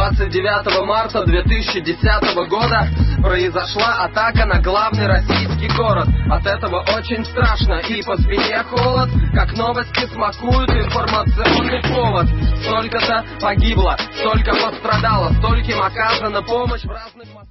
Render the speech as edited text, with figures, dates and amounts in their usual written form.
29 марта 2010 года произошла атака на главный российский город. От этого очень страшно и по спине холод, как новости смакуют информационный повод. Столько-то погибло, столько пострадало, стольким оказана помощь в разных...